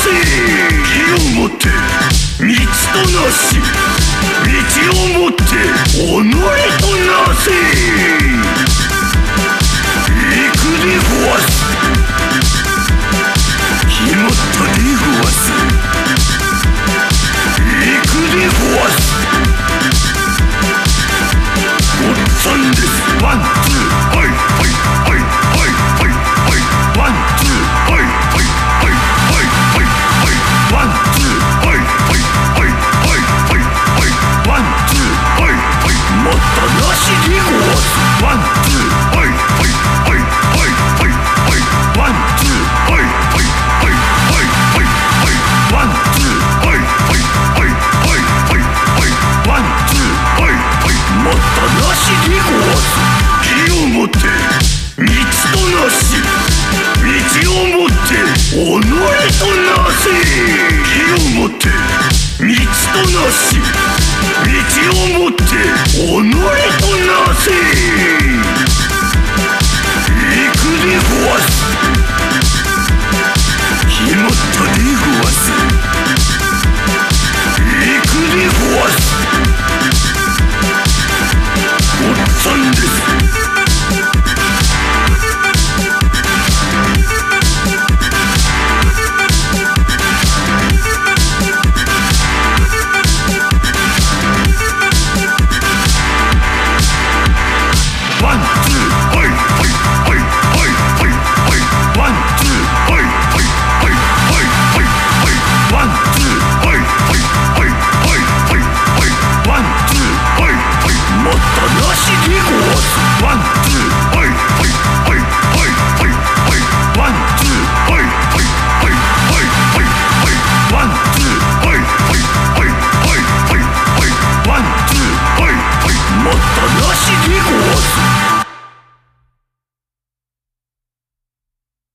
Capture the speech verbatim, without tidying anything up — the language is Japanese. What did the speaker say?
せ。義をもって道となし、道をもって己となせ。行くでごわす。決まったでごわす。行くでごわす。ごっつぁんです。ワンツーはいはいはいはいはいはい。ワンツーはいはいはいはいはいはい。ワンツーはいはいはいはいはいはい。ワンツーはいはい。またなしでごわす。ワンツーはいはいはいはいはいはい。ワンツーはいはいはいはいはいはい。ワンツーはいはいはいはいはいはい。ワンツーはいはい。またなしでごわす。義をもって道となし、道をもって己となせ。義をもって道となし、道をもって己となせ。